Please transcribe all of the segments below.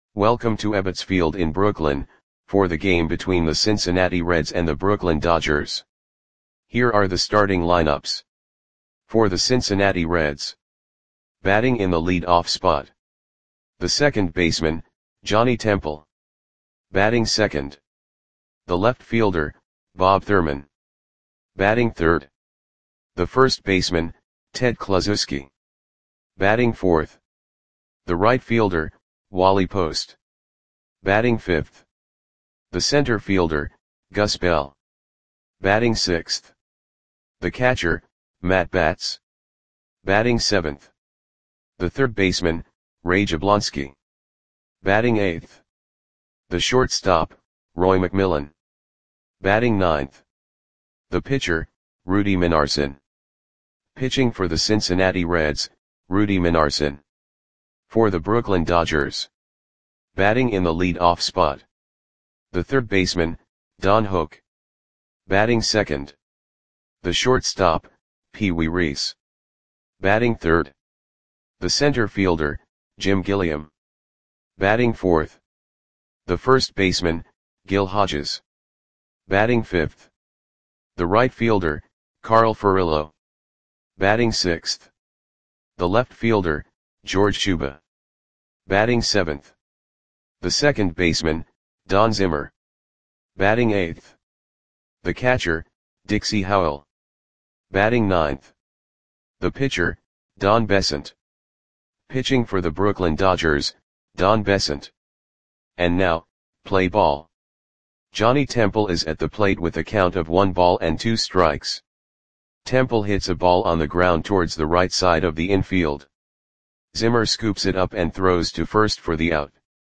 Welcome to Ebbets Field in Brooklyn, for the game between the Cincinnati Reds and the Brooklyn Dodgers. Here are the starting lineups. For the Cincinnati Reds. Batting in the lead-off spot. The second baseman, Johnny Temple. Batting second. The left fielder, Bob Thurman. Batting third. The first baseman, Ted Kluszewski. Batting fourth. The right fielder, Wally Post. Batting fifth. The center fielder, Gus Bell. Batting sixth. The catcher, Matt Batts. Batting seventh. The third baseman, Ray Jablonski. Batting eighth. The shortstop, Roy McMillan. Batting ninth. The pitcher, Rudy Minarson. Pitching for the Cincinnati Reds, Rudy Minarson. For the Brooklyn Dodgers. Batting in the lead-off spot. The third baseman, Don Hook. Batting second. The shortstop, Pee Wee Reese. Batting third. The center fielder, Jim Gilliam. Batting fourth. The first baseman, Gil Hodges. Batting fifth. The right fielder, Carl Furillo. Batting sixth. The left fielder, George Shuba. Batting seventh. The second baseman, Don Zimmer. Batting eighth. The catcher, Dixie Howell. Batting ninth. The pitcher, Don Besant. Pitching for the Brooklyn Dodgers, Don Besant. And now, play ball. Johnny Temple is at the plate with a count of 1 ball and 2 strikes. Temple hits a ball on the ground towards the right side of the infield. Zimmer scoops it up and throws to first for the out.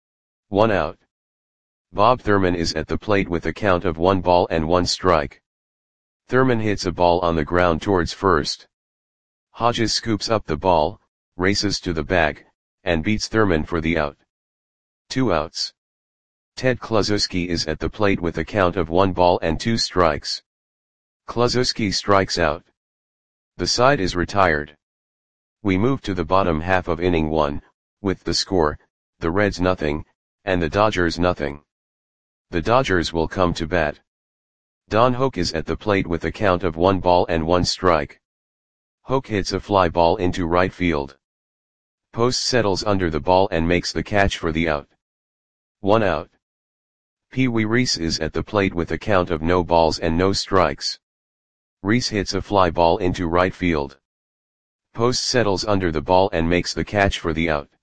1 out. Bob Thurman is at the plate with a count of 1 ball and 1 strike. Thurman hits a ball on the ground towards first. Hodges scoops up the ball, races to the bag, and beats Thurman for the out. 2 outs. Ted Kluszewski is at the plate with a count of 1 ball and 2 strikes. Kluszewski strikes out. The side is retired. We move to the bottom half of inning 1, with the score, the Reds nothing, and the Dodgers nothing. The Dodgers will come to bat. Don Hook is at the plate with a count of 1 ball and 1 strike. Hook hits a fly ball into right field. Post settles under the ball and makes the catch for the out. 1 out. Pee Wee Reese is at the plate with a count of no balls and no strikes. Reese hits a fly ball into right field. Post settles under the ball and makes the catch for the out.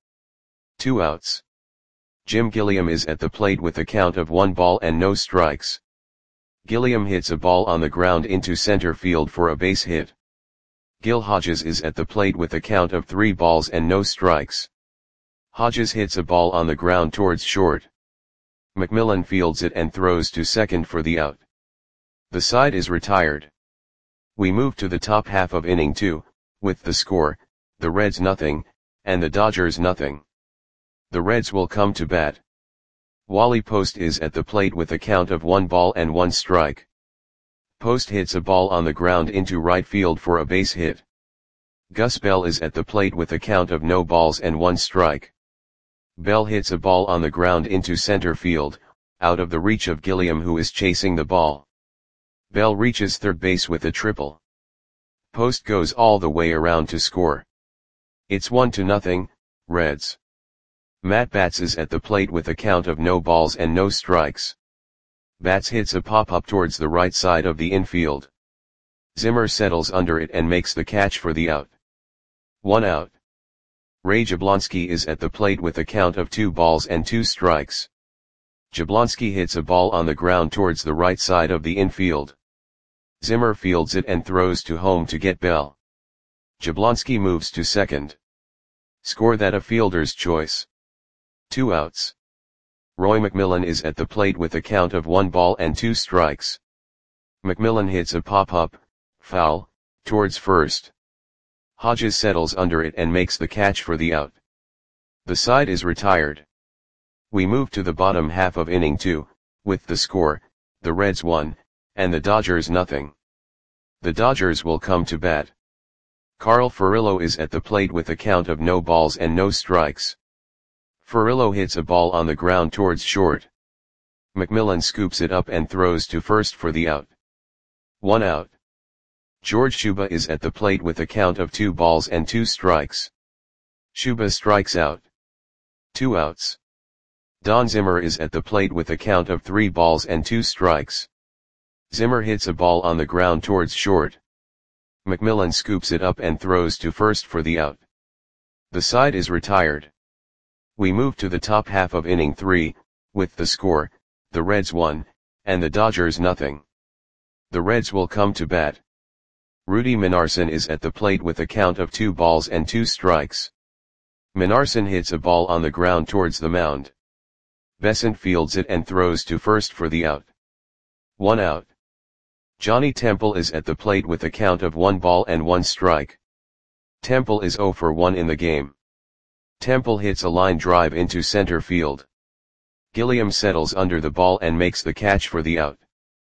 2 outs. Jim Gilliam is at the plate with a count of 1 ball and no strikes. Gilliam hits a ball on the ground into center field for a base hit. Gil Hodges is at the plate with a count of 3 balls and no strikes. Hodges hits a ball on the ground towards short. McMillan fields it and throws to second for the out. The side is retired. We move to the top half of inning 2, with the score, the Reds nothing, and the Dodgers nothing. The Reds will come to bat. Wally Post is at the plate with a count of 1 ball and 1 strike. Post hits a ball on the ground into right field for a base hit. Gus Bell is at the plate with a count of no balls and 1 strike. Bell hits a ball on the ground into center field, out of the reach of Gilliam who is chasing the ball. Bell reaches third base with a triple. Post goes all the way around to score. It's 1-0, Reds. Matt Batts is at the plate with a count of no balls and no strikes. Batts hits a pop-up towards the right side of the infield. Zimmer settles under it and makes the catch for the out. 1 out. Ray Jablonski is at the plate with a count of 2 balls and 2 strikes. Jablonski hits a ball on the ground towards the right side of the infield. Zimmer fields it and throws to home to get Bell. Jablonski moves to second. Score that a fielder's choice. 2 outs. Roy McMillan is at the plate with a count of 1 ball and 2 strikes. McMillan hits a pop-up, foul, towards first. Hodges settles under it and makes the catch for the out. The side is retired. We move to the bottom half of inning 2, with the score, the Reds 1, and the Dodgers nothing. The Dodgers will come to bat. Carl Furillo is at the plate with a count of no balls and no strikes. Furillo hits a ball on the ground towards short. McMillan scoops it up and throws to first for the out. 1 out. George Shuba is at the plate with a count of 2 balls and 2 strikes. Shuba strikes out. 2 outs. Don Zimmer is at the plate with a count of 3 balls and 2 strikes. Zimmer hits a ball on the ground towards short. McMillan scoops it up and throws to first for the out. The side is retired. We move to the top half of inning 3, with the score, the Reds 1, and the Dodgers nothing. The Reds will come to bat. Rudy Minarson is at the plate with a count of 2 balls and 2 strikes. Minarson hits a ball on the ground towards the mound. Besant fields it and throws to first for the out. 1 out. Johnny Temple is at the plate with a count of 1 ball and 1 strike. Temple is 0 for 1 in the game. Temple hits a line drive into center field. Gilliam settles under the ball and makes the catch for the out.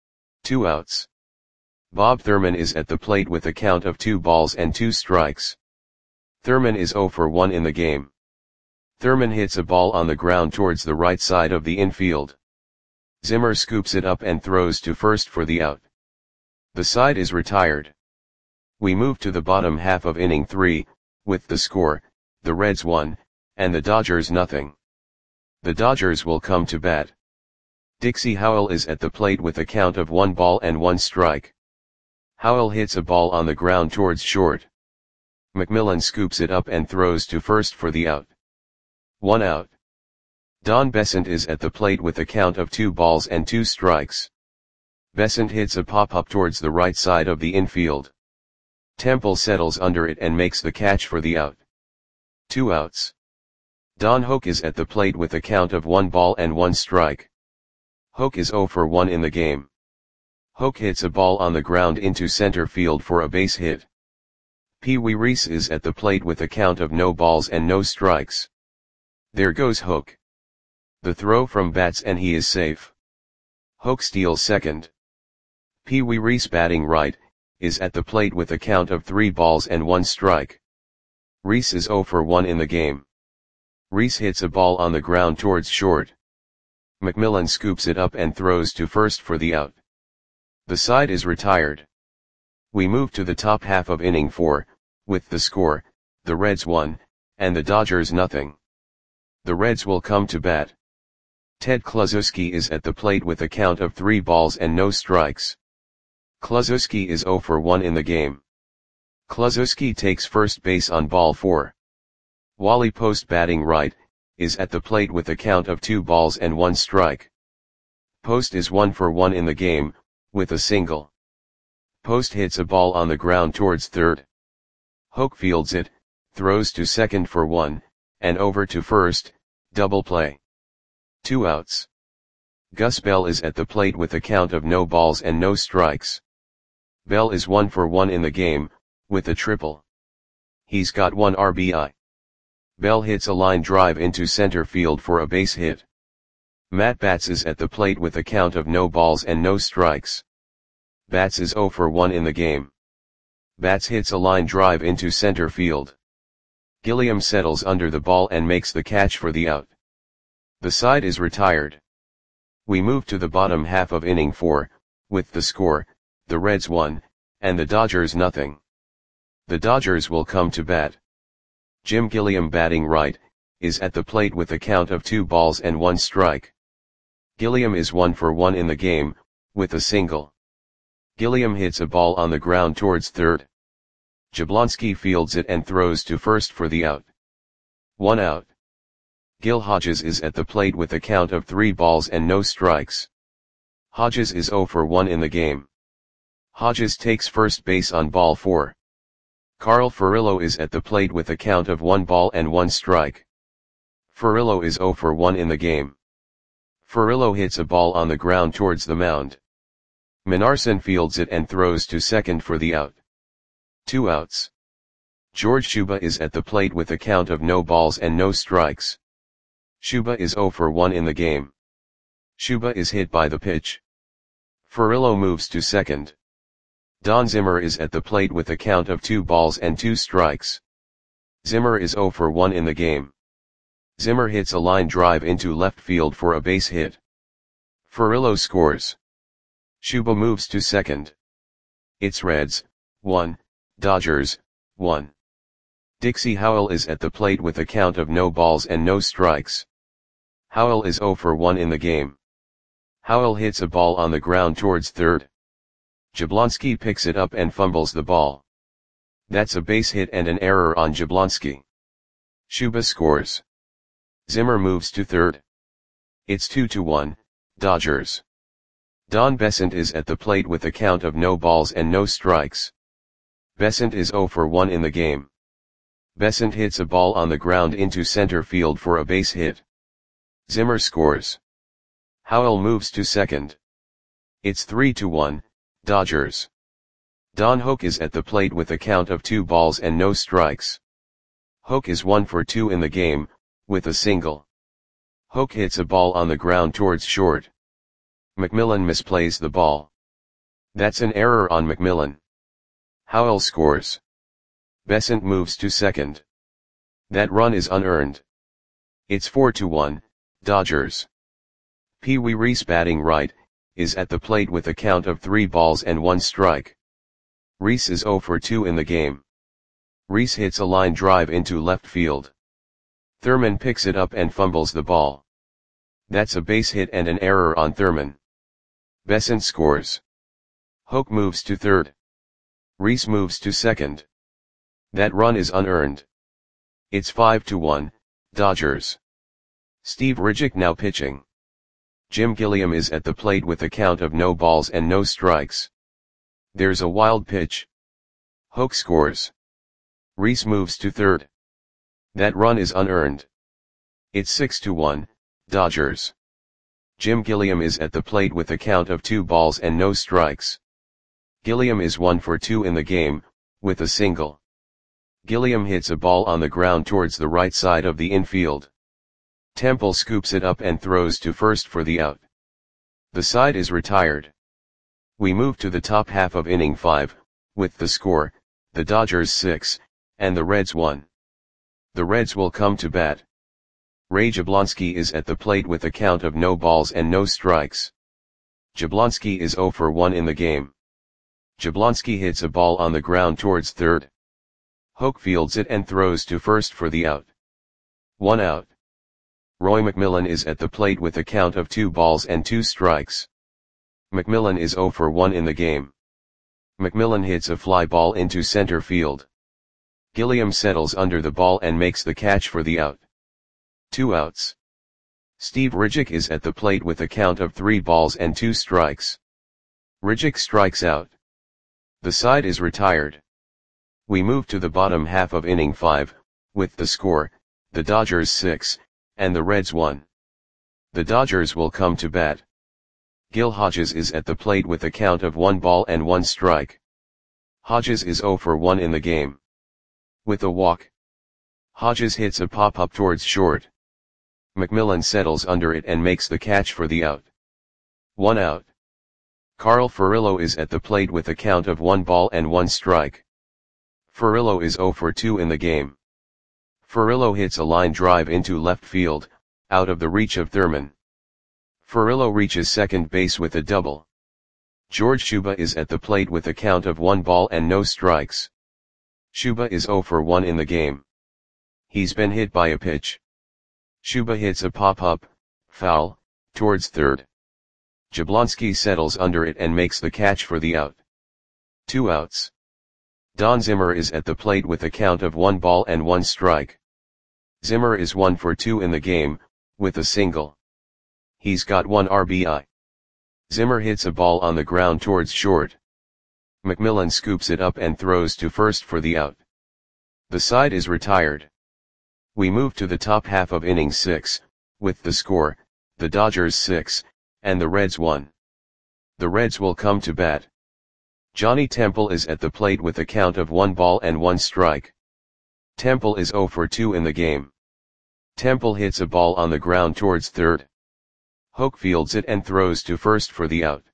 2 outs. Bob Thurman is at the plate with a count of 2 balls and 2 strikes. Thurman is 0 for 1 in the game. Thurman hits a ball on the ground towards the right side of the infield. Zimmer scoops it up and throws to first for the out. The side is retired. We move to the bottom half of inning 3, with the score, the Reds 1, and the Dodgers nothing. The Dodgers will come to bat. Dixie Howell is at the plate with a count of 1 ball and 1 strike. Howell hits a ball on the ground towards short. McMillan scoops it up and throws to first for the out. 1 out. Don Besant is at the plate with a count of 2 balls and 2 strikes. Besant hits a pop-up towards the right side of the infield. Temple settles under it and makes the catch for the out. 2 outs. Don Hoke is at the plate with a count of 1 ball and 1 strike. Hoke is 0 for 1 in the game. Hoke hits a ball on the ground into center field for a base hit. Pee Wee Reese is at the plate with a count of no balls and no strikes. There goes Hoke. The throw from Bats and he is safe. Hoke steals second. Pee Wee Reese batting right, is at the plate with a count of 3 balls and 1 strike. Reese is 0 for 1 in the game. Reese hits a ball on the ground towards short. McMillan scoops it up and throws to first for the out. The side is retired. We move to the top half of inning 4, with the score, the Reds 1, and the Dodgers nothing. The Reds will come to bat. Ted Kluszewski is at the plate with a count of 3 balls and no strikes. Kluszewski is 0 for 1 in the game. Kluszewski takes first base on ball 4. Wally Post batting right, is at the plate with a count of 2 balls and 1 strike. Post is 1 for 1 in the game, with a single. Post hits a ball on the ground towards third. Hoke fields it, throws to second for 1, and over to first, double play. 2 outs. Gus Bell is at the plate with a count of no balls and no strikes. Bell is 1 for 1 in the game, with a triple. He's got 1 RBI. Bell hits a line drive into center field for a base hit. Matt Batts is at the plate with a count of no balls and no strikes. Batts is 0 for 1 in the game. Batts hits a line drive into center field. Gilliam settles under the ball and makes the catch for the out. The side is retired. We move to the bottom half of inning 4, with the score, the Reds 1, and the Dodgers nothing. The Dodgers will come to bat. Jim Gilliam batting right, is at the plate with a count of 2 balls and 1 strike. Gilliam is 1 for 1 in the game, with a single. Gilliam hits a ball on the ground towards third. Jablonski fields it and throws to first for the out. 1 out. Gil Hodges is at the plate with a count of 3 balls and no strikes. Hodges is 0 for 1 in the game. Hodges takes first base on ball 4. Carl Furillo is at the plate with a count of 1 ball and 1 strike. Furillo is 0 for 1 in the game. Furillo hits a ball on the ground towards the mound. Minarson fields it and throws to second for the out. 2 outs. George Shuba is at the plate with a count of no balls and no strikes. Shuba is 0 for 1 in the game. Shuba is hit by the pitch. Furillo moves to second. Don Zimmer is at the plate with a count of 2 balls and 2 strikes. Zimmer is 0 for 1 in the game. Zimmer hits a line drive into left field for a base hit. Furillo scores. Shuba moves to second. It's Reds, 1, Dodgers, 1. Dixie Howell is at the plate with a count of no balls and no strikes. Howell is 0 for 1 in the game. Howell hits a ball on the ground towards third. Jablonski picks it up and fumbles the ball. That's a base hit and an error on Jablonski. Shuba scores. Zimmer moves to third. It's 2-1, Dodgers. Don Besant is at the plate with a count of no balls and no strikes. Besant is 0 for 1 in the game. Besant hits a ball on the ground into center field for a base hit. Zimmer scores. Howell moves to second. It's 3-1, Dodgers. Don Hoak is at the plate with a count of 2 balls and no strikes. Hoak is 1 for 2 in the game, with a single. Hoak hits a ball on the ground towards short. McMillan misplays the ball. That's an error on McMillan. Howell scores. Besant moves to second. That run is unearned. It's 4-1, Dodgers. Pee Wee Reese, batting right, is at the plate with a count of 3 balls and 1 strike. Reese is 0 for 2 in the game. Reese hits a line drive into left field. Thurman picks it up and fumbles the ball. That's a base hit and an error on Thurman. Besant scores. Hoak moves to third. Reese moves to second. That run is unearned. It's 5-1, Dodgers. Steve Ridgick now pitching. Jim Gilliam is at the plate with a count of no balls and no strikes. There's a wild pitch. Hoak scores. Reese moves to third. That run is unearned. It's 6-1, Dodgers. Jim Gilliam is at the plate with a count of 2 balls and no strikes. Gilliam is 1 for 2 in the game, with a single. Gilliam hits a ball on the ground towards the right side of the infield. Temple scoops it up and throws to first for the out. The side is retired. We move to the top half of inning 5, with the score, the Dodgers 6, and the Reds 1. The Reds will come to bat. Ray Jablonski is at the plate with a count of no balls and no strikes. Jablonski is 0 for 1 in the game. Jablonski hits a ball on the ground towards third. Hoak fields it and throws to first for the out. 1 out. Roy McMillan is at the plate with a count of 2 balls and 2 strikes. McMillan is 0 for 1 in the game. McMillan hits a fly ball into center field. Gilliam settles under the ball and makes the catch for the out. 2 outs. Steve Ridgick is at the plate with a count of 3 balls and 2 strikes. Ridgick strikes out. The side is retired. We move to the bottom half of inning 5, with the score, the Dodgers 6, and the Reds 1. The Dodgers will come to bat. Gil Hodges is at the plate with a count of 1 ball and 1 strike. Hodges is 0 for 1 in the game. With a walk. Hodges hits a pop-up towards short. McMillan settles under it and makes the catch for the out. 1 out. Carl Furillo is at the plate with a count of 1 ball and 1 strike. Furillo is 0 for 2 in the game. Furillo hits a line drive into left field, out of the reach of Thurman. Furillo reaches second base with a double. George Shuba is at the plate with a count of 1 ball and no strikes. Shuba is 0 for 1 in the game. He's been hit by a pitch. Shuba hits a pop-up, foul, towards third. Jablonski settles under it and makes the catch for the out. 2 outs. Don Zimmer is at the plate with a count of 1 ball and 1 strike. Zimmer is 1 for 2 in the game, with a single. He's got 1 RBI. Zimmer hits a ball on the ground towards short. McMillan scoops it up and throws to first for the out. The side is retired. We move to the top half of inning 6, with the score, the Dodgers 6, and the Reds 1. The Reds will come to bat. Johnny Temple is at the plate with a count of 1 ball and 1 strike. Temple is 0 for 2 in the game. Temple hits a ball on the ground towards third. Hoak fields it and throws to first for the out.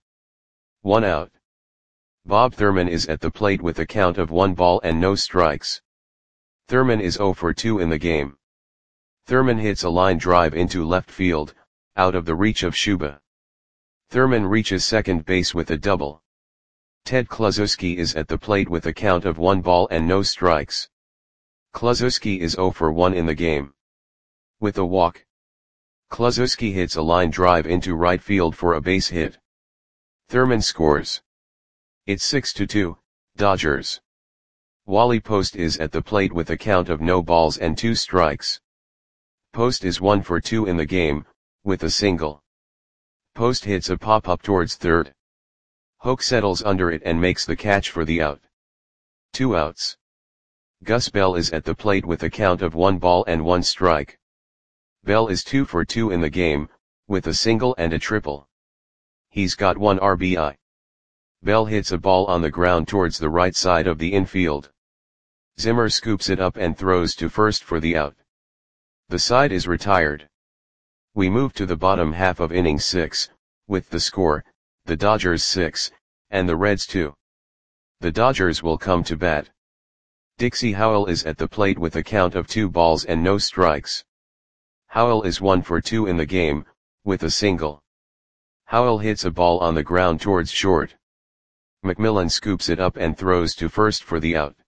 1 out. Bob Thurman is at the plate with a count of 1 ball and no strikes. Thurman is 0 for 2 in the game. Thurman hits a line drive into left field, out of the reach of Shuba. Thurman reaches second base with a double. Ted Kluszewski is at the plate with a count of 1 ball and no strikes. Kluszewski is 0 for 1 in the game. With a walk, Kluszewski hits a line drive into right field for a base hit. Thurman scores. It's 6-2, Dodgers. Wally Post is at the plate with a count of no balls and 2 strikes. Post is 1 for 2 in the game, with a single. Post hits a pop-up towards third. Hoke settles under it and makes the catch for the out. 2 outs. Gus Bell is at the plate with a count of 1 ball and 1 strike. Bell is 2 for 2 in the game, with a single and a triple. He's got 1 RBI. Bell hits a ball on the ground towards the right side of the infield. Zimmer scoops it up and throws to first for the out. The side is retired. We move to the bottom half of inning 6, with the score, the Dodgers 6, and the Reds 2. The Dodgers will come to bat. Dixie Howell is at the plate with a count of 2 balls and no strikes. Howell is 1 for 2 in the game, with a single. Howell hits a ball on the ground towards short. McMillan scoops it up and throws to first for the out.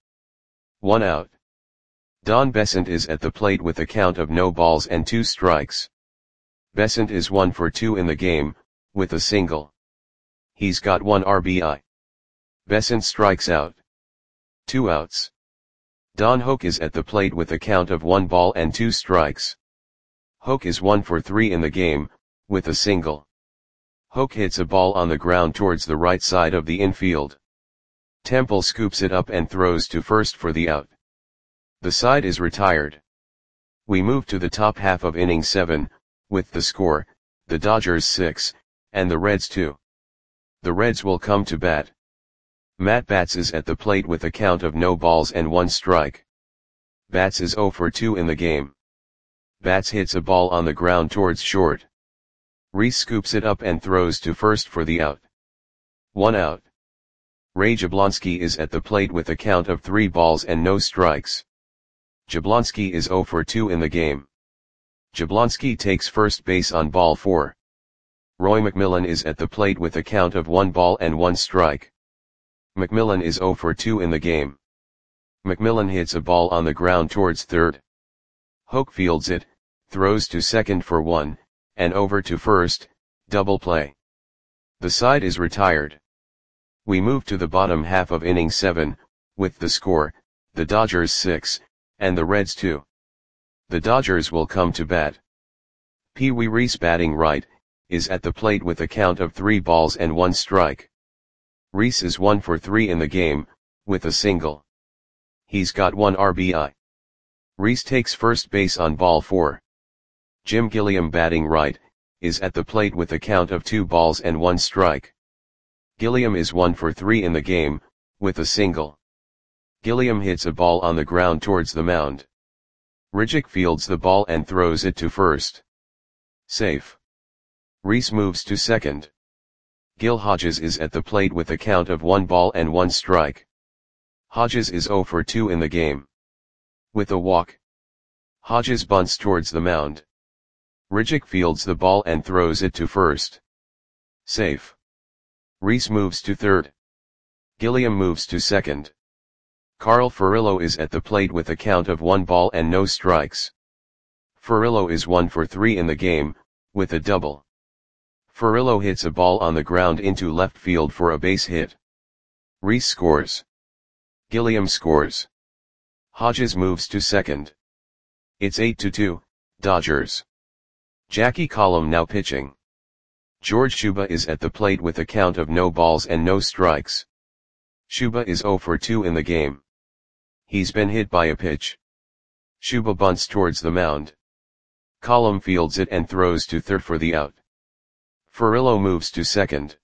1 out. Don Besant is at the plate with a count of no balls and 2 strikes. Besant is 1 for 2 in the game, with a single. He's got 1 RBI. Besant strikes out. 2 outs. Don Hoke is at the plate with a count of 1 ball and 2 strikes. Hoke is 1 for 3 in the game, with a single. Hoke hits a ball on the ground towards the right side of the infield. Temple scoops it up and throws to first for the out. The side is retired. We move to the top half of inning 7, with the score, the Dodgers 6, and the Reds 2. The Reds will come to bat. Matt Batts is at the plate with a count of no balls and 1 strike. Batts is 0 for 2 in the game. Batts hits a ball on the ground towards short. Reese scoops it up and throws to first for the out. 1 out. Ray Jablonski is at the plate with a count of 3 balls and no strikes. Jablonski is 0 for 2 in the game. Jablonski takes first base on ball 4. Roy McMillan is at the plate with a count of 1 ball and 1 strike. McMillan is 0 for 2 in the game. McMillan hits a ball on the ground towards third. Hoke fields it, throws to second for 1, and over to first, double play. The side is retired. We move to the bottom half of inning 7, with the score, the Dodgers 6, and the Reds 2. The Dodgers will come to bat. Pee Wee Reese, batting right, is at the plate with a count of 3 balls and 1 strike. Reese is 1 for 3 in the game, with a single. He's got 1 RBI. Reese takes first base on ball 4. Jim Gilliam, batting right, is at the plate with a count of 2 balls and 1 strike. Gilliam is 1 for 3 in the game, with a single. Gilliam hits a ball on the ground towards the mound. Ridgick fields the ball and throws it to first. Safe. Reese moves to second. Gil Hodges is at the plate with a count of 1 ball and 1 strike. Hodges is 0 for 2 in the game. With a walk, Hodges bunts towards the mound. Ridgick fields the ball and throws it to first. Safe. Reese moves to third. Gilliam moves to second. Carl Furillo is at the plate with a count of 1 ball and no strikes. Furillo is 1 for 3 in the game, with a double. Furillo hits a ball on the ground into left field for a base hit. Reese scores. Gilliam scores. Hodges moves to second. It's 8-2, Dodgers. Jackie Collum now pitching. George Shuba is at the plate with a count of no balls and no strikes. Shuba is 0 for 2 in the game. He's been hit by a pitch. Shuba bunts towards the mound. Collum fields it and throws to third for the out. Furillo moves to second.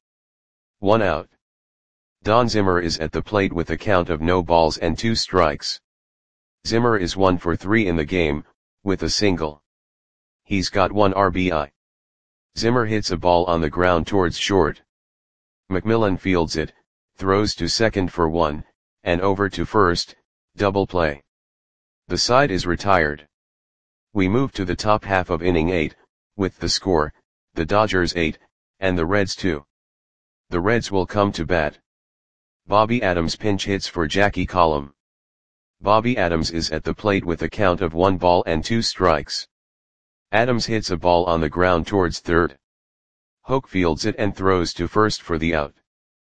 1 out. Don Zimmer is at the plate with a count of no balls and 2 strikes. Zimmer is 1 for 3 in the game, with a single. He's got 1 RBI. Zimmer hits a ball on the ground towards short. McMillan fields it, throws to second for 1, and over to first, double play. The side is retired. We move to the top half of inning 8, with the score, the Dodgers 8, and the Reds 2. The Reds will come to bat. Bobby Adams pinch hits for Jackie Collum. Bobby Adams is at the plate with a count of 1 ball and 2 strikes. Adams hits a ball on the ground towards third. Hoke fields it and throws to first for the out.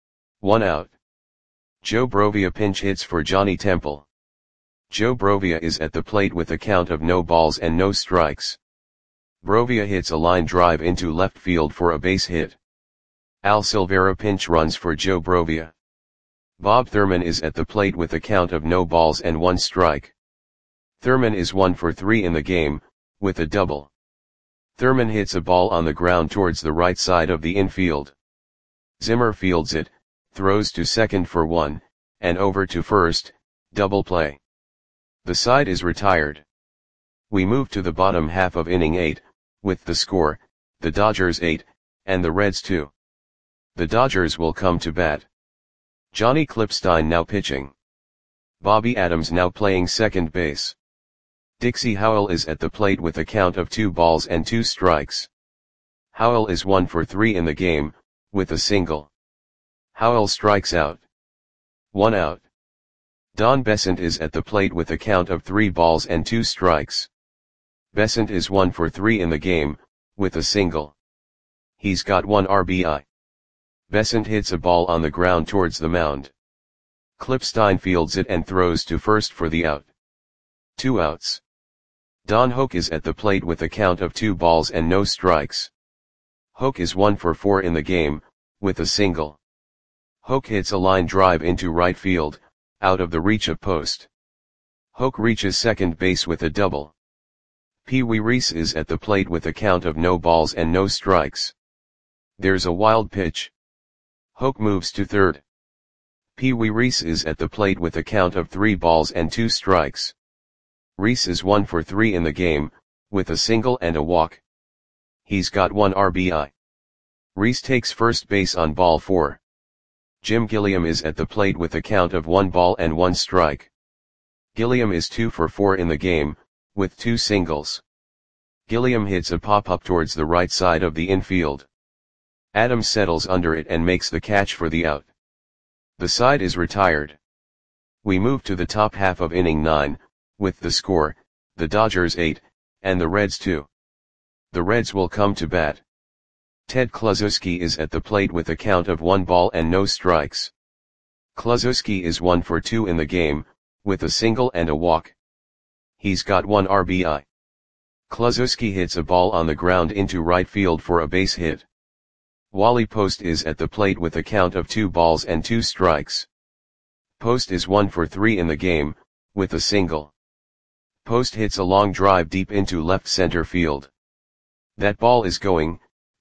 1 out. Joe Brovia pinch hits for Johnny Temple. Joe Brovia is at the plate with a count of no balls and no strikes. Brovia hits a line drive into left field for a base hit. Al Silvera pinch runs for Joe Brovia. Bob Thurman is at the plate with a count of no balls and 1 strike. Thurman is 1 for 3 in the game, with a double. Thurman hits a ball on the ground towards the right side of the infield. Zimmer fields it, throws to second for 1, and over to first, double play. The side is retired. We move to the bottom half of inning 8, with the score, the Dodgers 8, and the Reds 2. The Dodgers will come to bat. Johnny Klippstein now pitching. Bobby Adams now playing second base. Dixie Howell is at the plate with a count of 2 balls and 2 strikes. Howell is 1 for 3 in the game, with a single. Howell strikes out. 1 out. Don Besant is at the plate with a count of 3 balls and 2 strikes. Besant is 1 for 3 in the game, with a single. He's got 1 RBI. Besant hits a ball on the ground towards the mound. Klippstein fields it and throws to first for the out. 2 outs. Don Hoke is at the plate with a count of 2 balls and no strikes. Hoke is 1 for 4 in the game, with a single. Hoke hits a line drive into right field, out of the reach of post. Hoke reaches second base with a double. Pee Wee Reese is at the plate with a count of no balls and no strikes. There's a wild pitch. Hoke moves to third. Pee Wee Reese is at the plate with a count of 3 balls and 2 strikes. Reese is 1 for 3 in the game, with a single and a walk. He's got 1 RBI. Reese takes first base on ball 4. Jim Gilliam is at the plate with a count of 1 ball and 1 strike. Gilliam is 2 for 4 in the game, with 2 singles. Gilliam hits a pop-up towards the right side of the infield. Adams settles under it and makes the catch for the out. The side is retired. We move to the top half of inning 9, with the score, the Dodgers 8, and the Reds 2. The Reds will come to bat. Ted Kluszewski is at the plate with a count of 1 ball and no strikes. Kluszewski is 1 for 2 in the game, with a single and a walk. He's got 1 RBI. Kluszewski hits a ball on the ground into right field for a base hit. Wally Post is at the plate with a count of 2 balls and 2 strikes. Post is 1 for 3 in the game, with a single. Post hits a long drive deep into left center field. That ball is gone.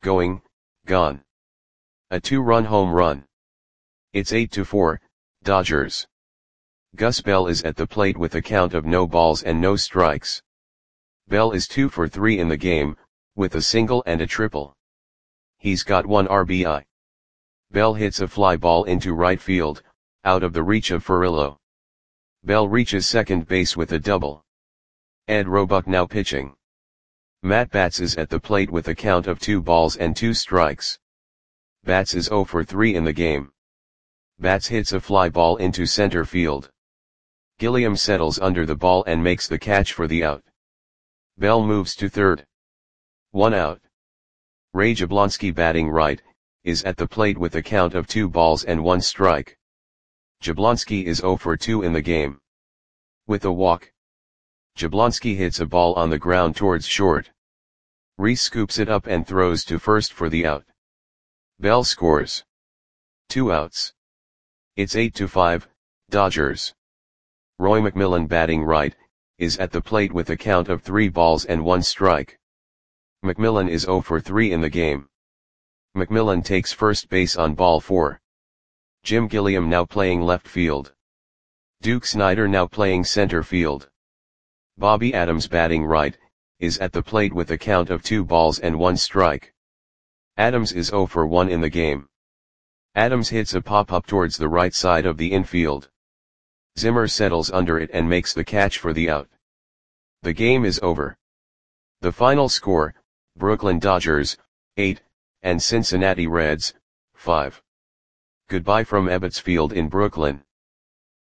A 2-run home run. It's 8-4, Dodgers. Gus Bell is at the plate with a count of no balls and no strikes. Bell is 2 for 3 in the game, with a single and a triple. He's got 1 RBI. Bell hits a fly ball into right field, out of the reach of Furillo. Bell reaches second base with a double. Ed Roebuck now pitching. Matt Batts is at the plate with a count of 2 balls and 2 strikes. Batts is 0 for 3 in the game. Batts hits a fly ball into center field. Gilliam settles under the ball and makes the catch for the out. Bell moves to third. 1 out. Ray Jablonski batting right, is at the plate with a count of 2 balls and 1 strike. Jablonski is 0 for 2 in the game. With a walk. Jablonski hits a ball on the ground towards short. Reese scoops it up and throws to first for the out. Bell scores. 2 outs. It's 8-5, Dodgers. Roy McMillan batting right, is at the plate with a count of 3 balls and 1 strike. McMillan is 0 for 3 in the game. McMillan takes first base on ball 4. Jim Gilliam now playing left field. Duke Snider now playing center field. Bobby Adams batting right, is at the plate with a count of 2 balls and 1 strike. Adams is 0 for 1 in the game. Adams hits a pop-up towards the right side of the infield. Zimmer settles under it and makes the catch for the out. The game is over. The final score, Brooklyn Dodgers, 8, and Cincinnati Reds, 5. Goodbye from Ebbets Field in Brooklyn.